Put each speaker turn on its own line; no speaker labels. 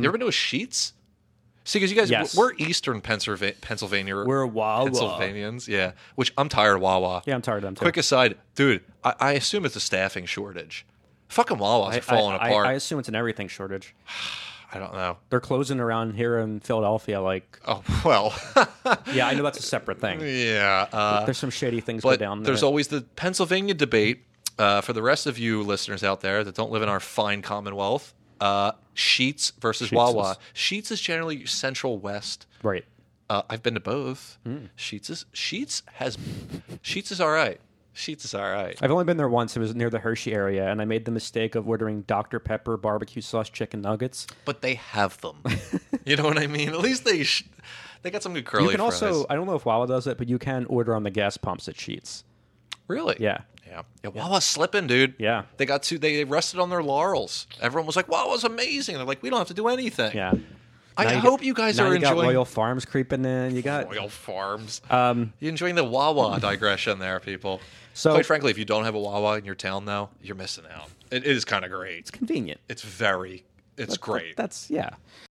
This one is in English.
You ever been to a Sheetz? See, because you guys,
Yes.
we're Eastern Pennsylvania.
We're Wawa.
Pennsylvanians, yeah. Which I'm tired of Wawa.
Yeah, I'm tired of them too.
Quick aside, dude, I assume it's a staffing shortage. Fucking Wawas are falling apart.
I assume it's an everything shortage.
I don't know.
They're closing around here in Philadelphia. Like,
Oh, well.
yeah, I know that's a separate thing.
Yeah.
There's some shady things go
But
down there.
there's always the Pennsylvania debate. For the rest of you listeners out there that don't live in our fine Commonwealth, Sheetz versus Wawa. Sheetz is generally Central West.
Right.
I've been to both. Sheetz is all right. Sheetz is all right.
I've only been there once. It was near the Hershey area, and I made the mistake of ordering Dr. Pepper barbecue sauce chicken nuggets.
But they have them. You know what I mean? At least they got some good curly
You can
fries.
also, I don't know if Wawa does it, but you can order on the gas pumps at Sheetz.
Really?
Yeah.
Yeah. Wawa's slipping, dude.
Yeah.
They rested on their laurels. Everyone was like, Wawa's amazing. They're like, we don't have to do anything.
Yeah.
I
Now
hope you guys
now
are
you
enjoying
got Royal Farms creeping in. You got
Royal Farms. You enjoying the Wawa digression there, people?
So-
Quite frankly, if you don't have a Wawa in your town now, you're missing out. It is kind of great.
convenient.
It's great.
That's yeah.